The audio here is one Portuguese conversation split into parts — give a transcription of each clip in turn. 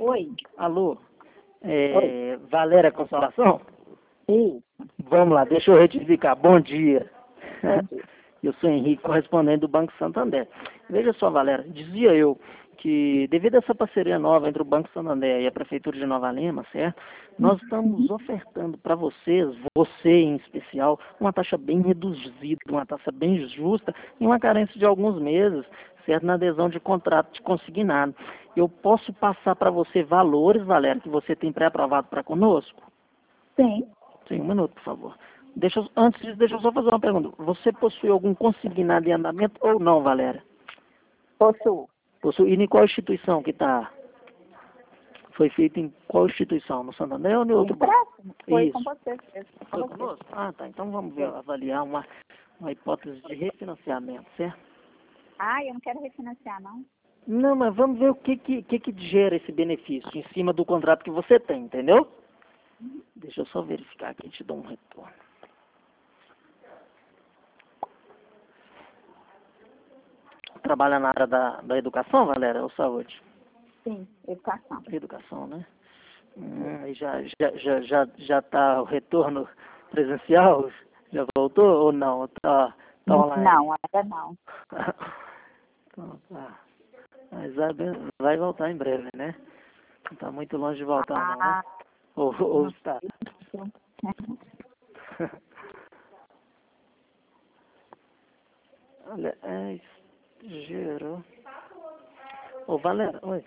Oi. Alô? Oi. Valéria Consolação? Isso. Vamos lá, deixa eu retificar. Bom dia. Bom dia. Eu sou Henrique, correspondente do Banco Santander. Veja só, Valéria, dizia eu que devido a essa parceria nova entre o Banco Santander e a Prefeitura de Nova Lima, certo? Nós estamos ofertando para vocês, você em especial, uma taxa bem reduzida, uma taxa bem justa e uma carência de alguns meses, certo? Na adesão de contrato de consignado. Eu posso passar para você valores, Valéria, que você tem pré-aprovado para conosco? Sim. Sim, um minuto, por favor. Antes disso, deixa eu só fazer uma pergunta. Você possui algum consignado em andamento ou não, Valéria? Possuo. Possui. E em qual instituição que está? Foi feito em qual instituição? No Santander ou em outro banco? Empréstimo? Foi Isso. com você. Foi conosco? Ah, tá. Então vamos ver, avaliar uma hipótese de refinanciamento, certo? Ah, eu não quero refinanciar, não. Não, mas vamos ver o que gera esse benefício em cima do contrato que você tem, entendeu? Deixa eu só verificar aqui e te dou um retorno. Trabalha na área da educação, Valéria, ou saúde? Sim, educação. Educação, né? E já tá o retorno presencial? Já voltou ou não? Tá online? Não, ainda não. Então, tá. Mas vai voltar em breve, né? Não tá muito longe de voltar, não, né? Ah, Ou não está? sei. Olha, gerou. Ô, Valéria, oi.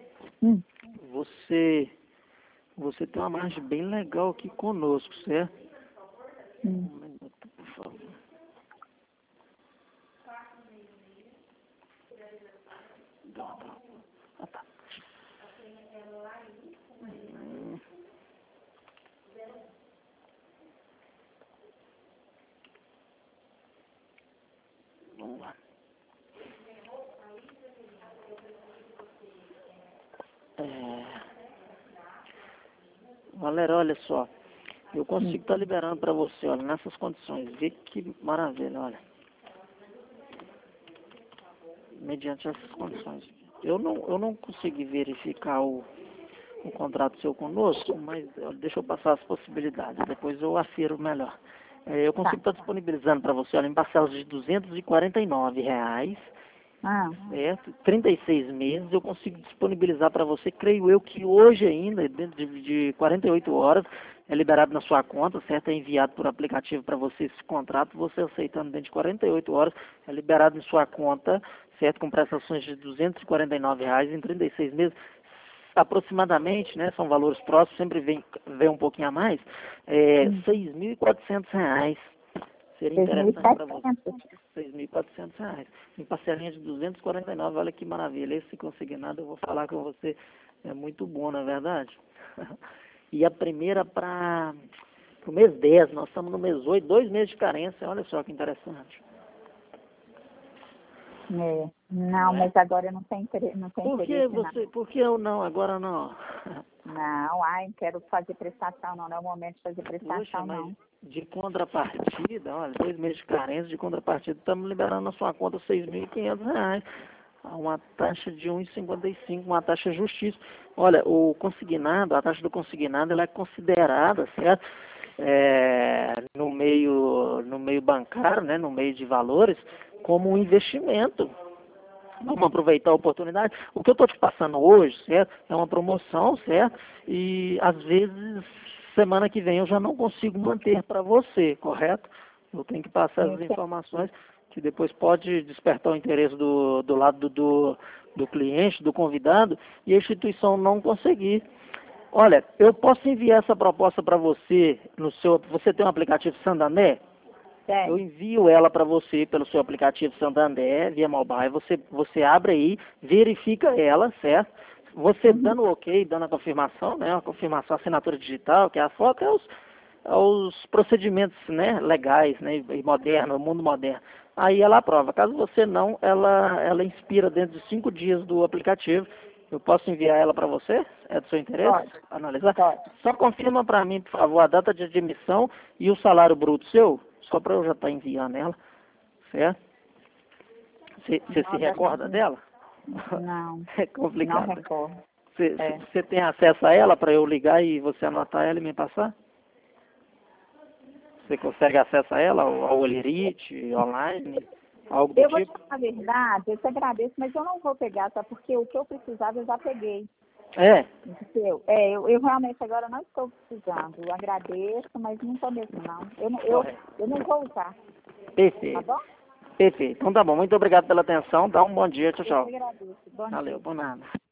Você tem uma margem bem legal aqui conosco, certo? Um minuto, por favor. Ah, tá. Vamos lá. Valéria, olha só. Eu consigo estar liberando para você, olha, nessas condições. Vê que maravilha, olha. Mediante essas condições. Eu não consegui verificar o contrato seu conosco, mas deixa eu passar as possibilidades. Depois eu afiro melhor. Eu consigo estar disponibilizando para você, olha, em parcelas de R$ 249, certo? 36 meses, eu consigo disponibilizar para você, creio eu que hoje ainda, dentro de 48 horas, é liberado na sua conta, certo? É enviado por aplicativo para você esse contrato, você aceitando dentro de 48 horas, é liberado em sua conta, certo? Com prestações de R$ 249 em 36 meses, aproximadamente, né? São valores próximos, sempre vem um pouquinho a mais, R$ 6.400. Seria interessante para você. R$ 6.400. Em parcelinha de 249, olha que maravilha. Esse consignado, eu vou falar com você, é muito bom, não é verdade? E a primeira para o mês 10, nós estamos no mês 8, 2 meses de carência, olha só que interessante. Não, mas agora eu não tenho interesse. Não tenho interesse, por que eu não? Agora não? Não, não quero fazer prestação, não. Não é o momento de fazer prestação, Poxa, mas não. de contrapartida, olha, 2 meses de carência, de contrapartida, estamos liberando na sua conta R$ 6.500. Uma taxa de 1,55, uma taxa justíssima. Olha, o consignado, a taxa do consignado, ela é considerada, certo? No meio bancário, né, no meio de valores, como um investimento. Vamos aproveitar a oportunidade. O que eu estou te passando hoje, certo? É uma promoção, certo? E às vezes, semana que vem eu já não consigo manter para você, correto? Eu tenho que passar as informações que depois pode despertar o interesse do lado do cliente, do convidado, e a instituição não conseguir. Olha, eu posso enviar essa proposta para você Você tem um aplicativo Santander? Eu envio ela para você pelo seu aplicativo Santander, via mobile. Você abre aí, verifica ela, certo? Você dando o ok, dando a confirmação, né? A confirmação, a assinatura digital, que é a foto, os procedimentos, né, legais, né, e moderno, o mundo moderno. Aí ela aprova. Caso você não, ela inspira dentro de 5 dias do aplicativo. Eu posso enviar ela para você? É do seu interesse? Pode. Analisar? Pode. Só confirma para mim, por favor, a data de admissão e o salário bruto seu, só para eu já estar enviando ela, certo? Você se recorda dela? Não. É complicado. Não recordo. Você tem acesso a ela para eu ligar e você anotar ela e me passar? Você consegue acesso a ela, ao Olerite, online, algo do Eu vou te tipo? falar a verdade, eu te agradeço, mas eu não vou pegar, tá? Porque o que eu precisava eu já peguei. É? Entendeu? Eu realmente agora não estou precisando. Eu agradeço, mas não estou mesmo, não. Correto. Eu não vou usar, tá Perfeito. bom? Perfeito. Então tá bom. Muito obrigado pela atenção. Dá um bom dia. Tchau, Eu tchau. te agradeço. Bom Valeu, dia. por nada.